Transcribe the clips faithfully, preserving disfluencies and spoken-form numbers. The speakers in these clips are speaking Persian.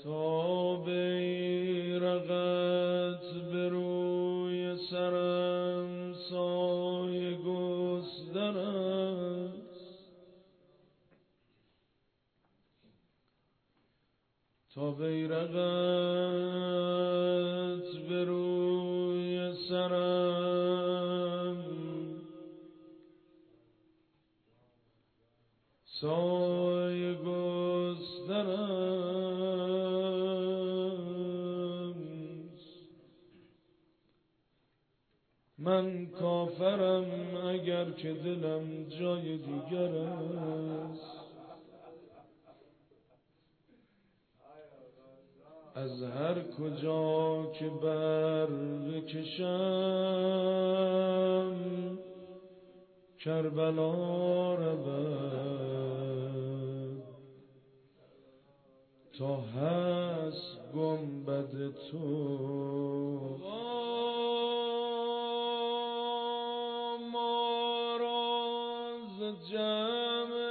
تا بیرقت به روی سرم سایه گستر است، تا بیرقت به روی سرم سایه گستر است. من کافرم اگر که دلم جای دیگر است، از هر کجا که بر بکشم کربلا رود، تا هست گنبد تو. ما را ز جمع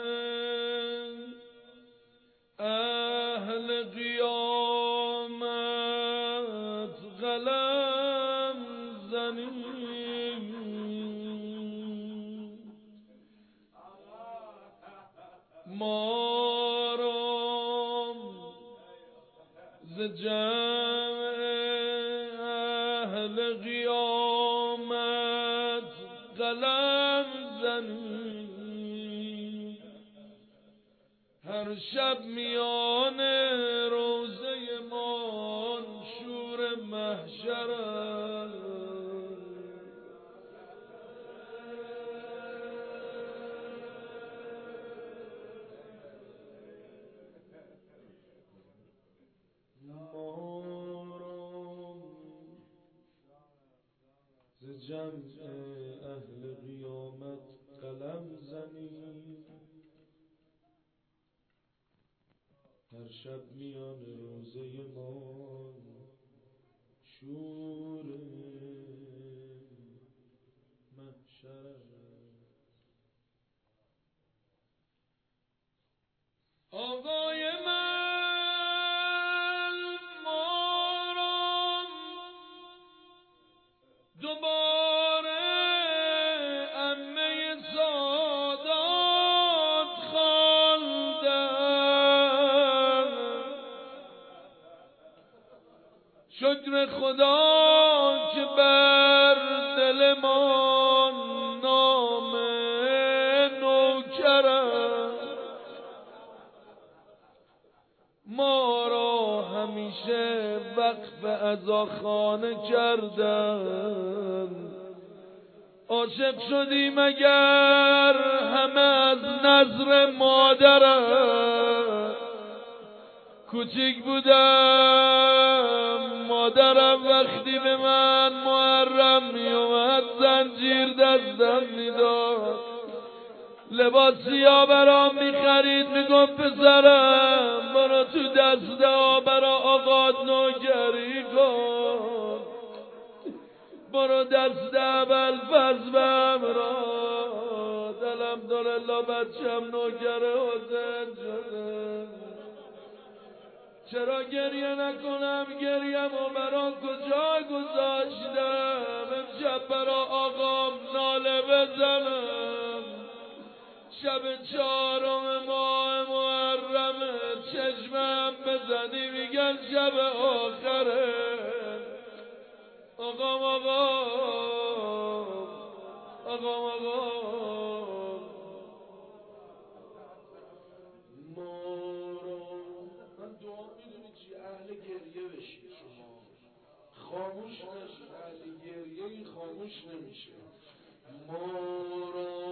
اهل قیامت قلم زنید، ما را ز جمع اهل قیامت قلم زنید. هر شب میان روزه ما شور محشر است، ز جمع اهل قیامت قلم زنید. هر شب میان روزه ما شور محشر است. آقای من ما را دوباره عمه سادات خواندن، شکر خدا که بر دل ما نام نوکرم. ما را همیشه وقف عزاخانه کردن، عاشق شدیم اگر همه از نظر مادرم. کوچیک بودم مادرم وقتی به من محرم می اومد زنجیر دستم میداد، لباس سیاه برام میخرید، میگفت پسرم برو تو دسته برا آقات نوکری کن، برو دست اول فضبم را. الحمدلله بچم نوکر حسین شده. چرا گریه نکنم؟ گریم و برا کجا گذاشتم؟ امشب برا آقام ناله بزنم. شب چهارم ماه محرمه چشمم بزنی میگن شب آخره. آقام آقام آقام آقام من دعا میدونی چی؟ اهل گریه بشید شما، خاموش نشید. اهل گریه این خاموش نمیشه. ما را